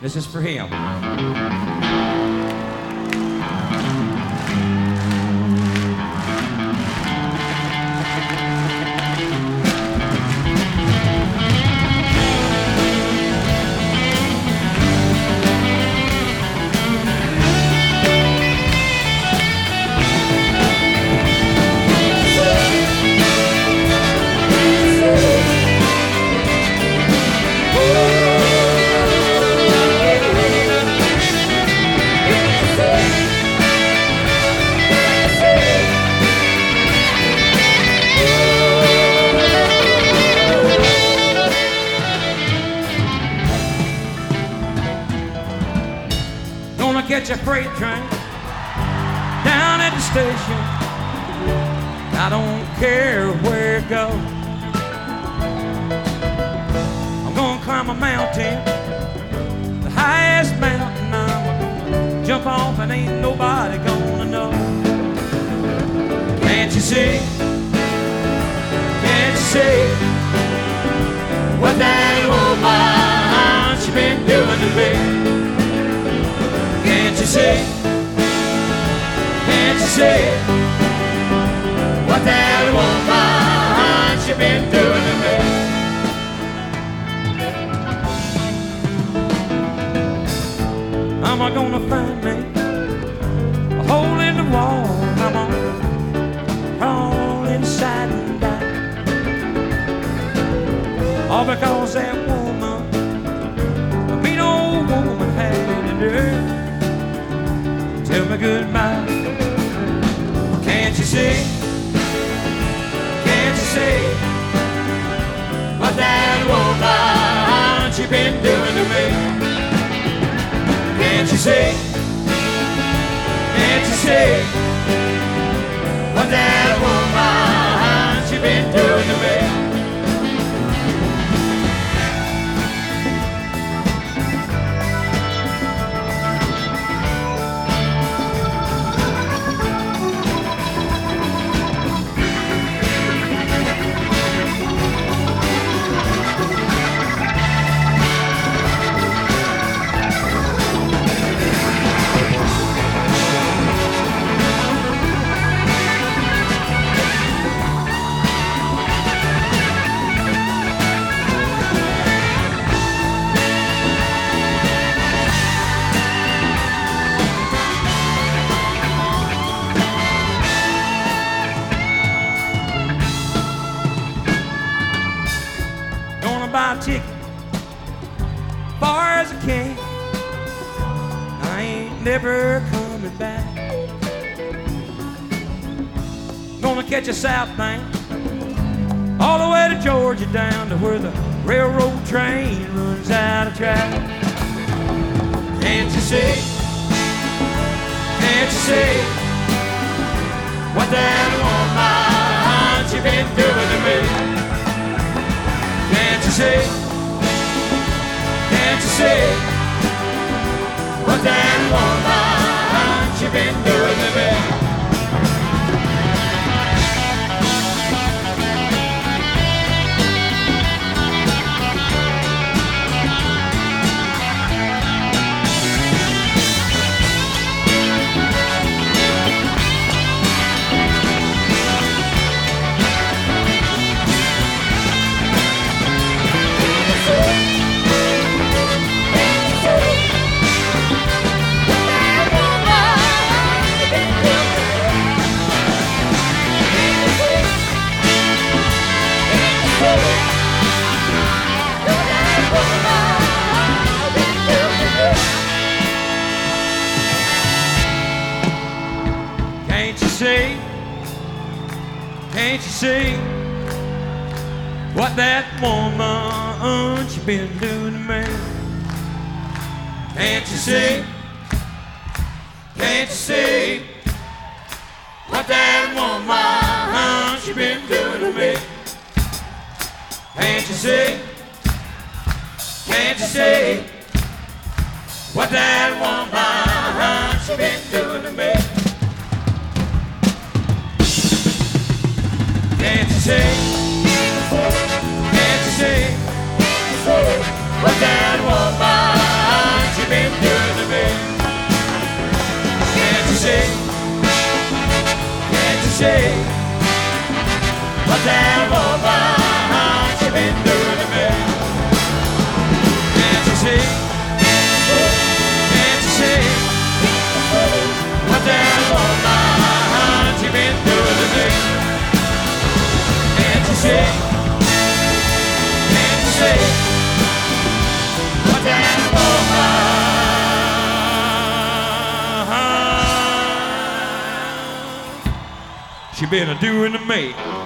This is for him. Gonna catch a freight train down at the station. I don't care where it goes. I'm gonna climb a mountain, the highest mountain. I'm gonna jump off and ain't nobody gonna know. Can't you see? Can't you see what that woman she been doing to me? Can't you see? Can't you see what that woman she been doing to me? Am I gonna find me a hole in the wall? I'm gonna crawl inside and die. All because that woman, a mean old woman, had the nerve tell me goodbye. Can't you see? Can't you see what that woman she been doing to me? Can't you see? Can't you see what that woman she been doing to me? Buy a ticket far as I can. I ain't never coming back. Gonna catch a southbound all the way to Georgia, down to where the railroad train runs out of track. Can't you see? Can't you see what that woman she been doing to me? Can't you see? Can't you see what that woman she been doing to me? Can't you see? Can't you see what that woman she been doing to me? Can't you see? Can't you see what that woman she been doing to me? Can't you see? Can't you see what that woman she been doing to me? Can't you see? Can't you see what that woman she you been a doing to me?